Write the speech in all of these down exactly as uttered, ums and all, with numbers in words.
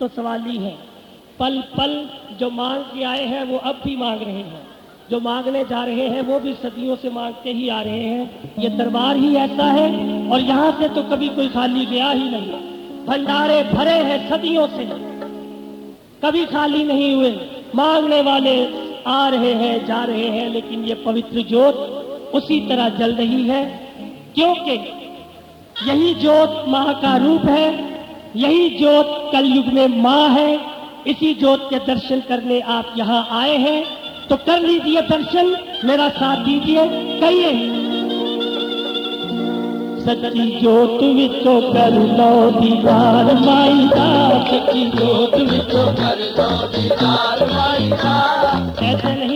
तो सवाली है, पल पल जो मांग के आए हैं वो अब भी मांग रहे हैं, जो मांगने जा रहे हैं वो भी सदियों से मांगते ही आ रहे हैं। ये दरबार ही ऐसा है और यहाँ से तो कभी कोई खाली गया ही नहीं। भंडारे भरे हैं सदियों से, कभी खाली नहीं हुए। मांगने वाले आ रहे हैं, जा रहे हैं, लेकिन ये पवित्र ज्योत उसी तरह जल रही है, क्योंकि यही ज्योत माँ का रूप है, यही ज्योत कलयुग में माँ है। इसी ज्योत के दर्शन करने आप यहाँ आए हैं, तो कर लीजिए दर्शन, मेरा साथ दीजिए, कहिए सच्ची ज्योत विचो कर लो दीदार माई दा, सच्ची ज्योत विचो कर लो दीदार माई दा। ऐसे नहीं,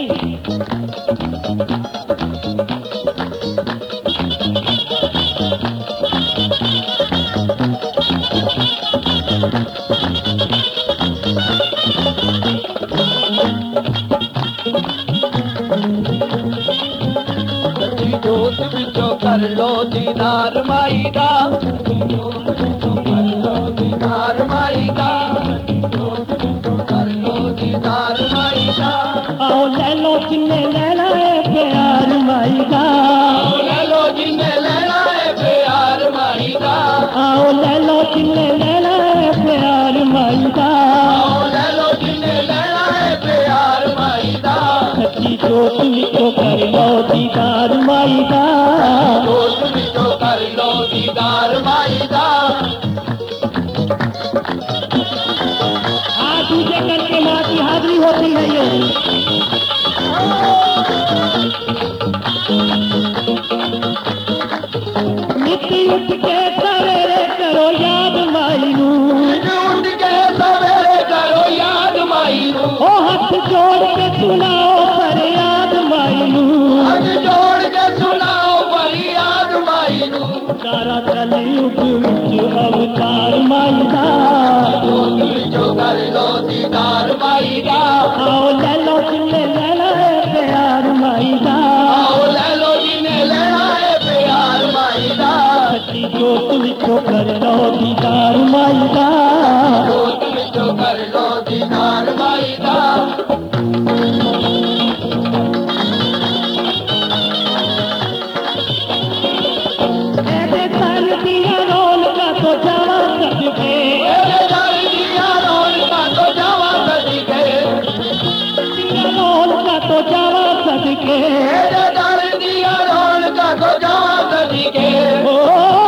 जोत विचो कर लो दीदार माई दा, जोत विचो कर लो दीदार माई दा, जोत विचो कर लो दीदार माई दा। आओ ले लो जिन्ने लेना है प्यार माई दा, आओ ले लो जिन्ने लेना है प्यार माई दा, आओ ले लो जिन्ने लेना है प्यार माई दा, आओ ले लो जिन्ने लेना है प्यार माई दा। सच्ची जोत विचो कर लो दीदार माई दा, जोत विचो कर लो दीदार माई दा। आज दूसरे करके माँ की हाजिरी होती है ये। मिट्टी उठ के सवेरे करो याद माई नू, उठ के सवेरे करो याद माई नू, ओ हाथ जोड़ के सुनाओ फरियाद माई नू, हाथ जोड़ के सुनाओ फरियाद माई नू। सारा कलयुग विच अवतार माई दा, जोत विचो कर लो दीदार माई दा, आओ ले लो जिन्ने लेना है प्यार माई दा, आओ ले लो जिन्ने लेना है प्यार माई दा। सच्ची जोत विचो कर लो दीदार माई दा, जोत विचो कर लो दीदार माई दा। ऐसे तन दिया रोल का तो जावा सदके, मेरे दर दिया रोल का तो जावा सदके, दिया रोल का तो जावा सदके, मेरे दर दिया रोल का तो जावा सदके। ओ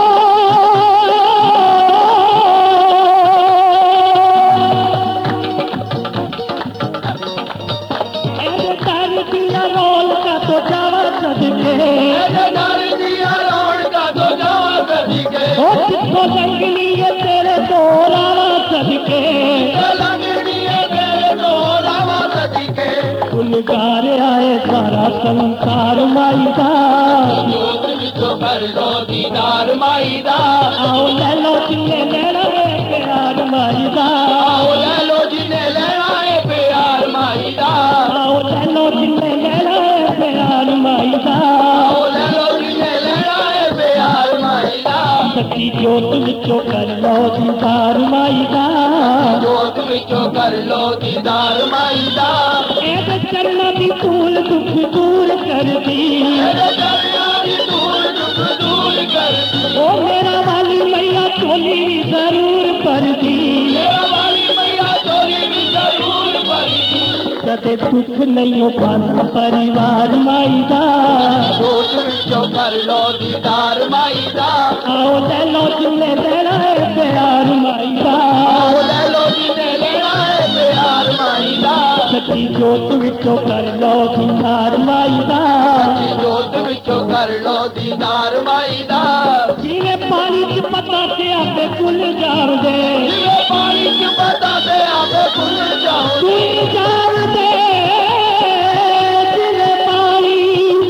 ऐसे तन दिया रोल का तो जावा सदके, मेरे दर दिया रोल का तो जावा सदके, ओ किसको रंग लिए तेरे तो रावा सदके, लगनी है तेरे तो रावा सदके। गुनगार आए सारा संसार माई दा, जोत विचो कर लो दीदार माई दा, आओ ले लो जिन्ने लेना है प्यार माई दा, आओ ले लो जिन्ने लेना है प्यार माई दा, आओ ले लो जिन्ने लेना है प्यार माई दा, आओ ले लो जिन्ने लेना है प्यार माई दा। सच्ची जोत विचो कर लो दीदार माई दा, जोत विचो कर लो दीदार माई दा। ऐसे चरना दी धूल दुख दूर कर दी, मेरे दरिया की दूर दुख दूर कर दी, ओ मेरा वाली मैया चोली भी जरूर पर दी, मेरा वाली मैया चोरी भी जरूर भरी। कदे दुख नहीं हो पाना परिवार माई दा, जोत विचो कर लो दीदार माई दा, आओ ले लो जिन्ने लेना है प्यार माई दा, आओ ले लो जिन्ने लेना है प्यार माई दा। सच्ची जोत विचो कर लो दीदार माई दा, जोत विचो कर लो दीदार माई दा। जिन्हें पानी च पता से आपे भुल जाओ दे, जिन्हें पानी च पता से आपे भूल जाओ, भुल जाओ दे, जिन्हें पानी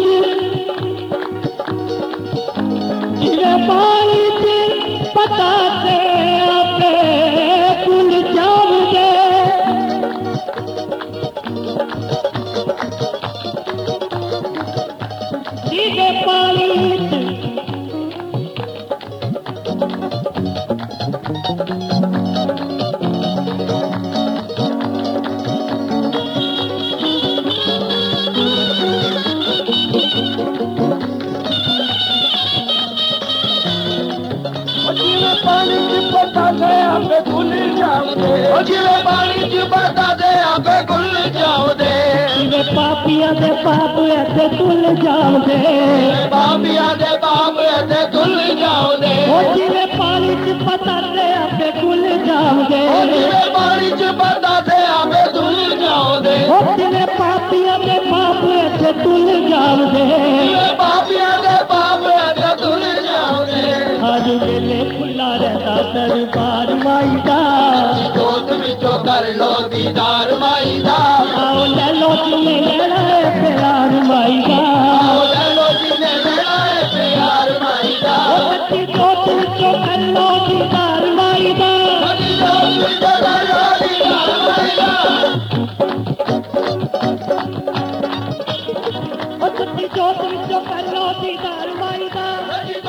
जिन्हें पानी च पता से आपे भुल जाओ दे, जिन्हें पानी च ਉਹ ਜਿਵੇਂ ਪਾਣੀ ਚ ਪਤਾ ਦੇ ਆਪੇ ਗੁੱਲ ਜਾਉਂਦੇ ਜਿਵੇਂ ਪਾਪੀਆਂ ਦੇ ਪਾਪ ਇੱਥੇ ਤੁਲ ਜਾਉਂਦੇ ਪਾਪੀਆਂ ਦੇ ਪਾਪ ਇੱਥੇ ਗੁੱਲ ਜਾਉਂਦੇ ਉਹ ਜਿਵੇਂ ਪਾਣੀ ਚ ਪਤਾ ਦੇ ਆਪੇ ਗੁੱਲ ਜਾਉਂਦੇ ਉਹ ਜਿਵੇਂ ਪਾਣੀ ਚ ਪਤਾ ਦੇ ਆਪੇ ਗੁੱਲ ਜਾਉਂਦੇ ਉਹ ਜਿਵੇਂ ਪਾਪੀਆਂ ਦੇ ਪਾਪ ਇੱਥੇ ਤੁਲ ਜਾਉਂਦੇ ਜਿਵੇਂ ਪਾਪੀਆਂ ਦੇ ਪਾਪ ਇੱਥੇ ਗੁੱਲ ਜਾਉਂਦੇ ਹਰ ਵੇਲੇ ਖੁੱਲਾ ਰਹਿੰਦਾ ਦਰਬਾਰ ਮਾਈ ਦਾ ਜੋਤ ਵਿੱਚੋਂ ਕਰ ਲੋ ਦੀਦਾਰ ਮਾਈ ਦਾ ਆਓ ਲੈ ਲੋ ਜਿਨੇ ਲੈਣਾ ਹੈ ਪਿਆਰ ਮਾਈ ਦਾ ਆਓ ਲੈ ਲੋ ਜਿਨੇ ਲੈਣਾ ਹੈ ਪਿਆਰ ਮਾਈ ਦਾ ਉਹ ਸੱਚੀ ਜੋਤ ਵਿੱਚੋਂ ਕਰ ਲੋ ਦੀਦਾਰ ਮਾਈ ਦਾ ਸੱਚੀ ਜੋਤ ਵਿੱਚੋਂ ਕਰ ਲੋ ਦੀਦਾਰ ਮਾਈ ਦਾ ਉਹ ਸੱਚੀ ਜੋਤ ਵਿੱਚੋਂ ਕਰ ਲੋ ਦੀਦਾਰ ਮਾਈ ਦਾ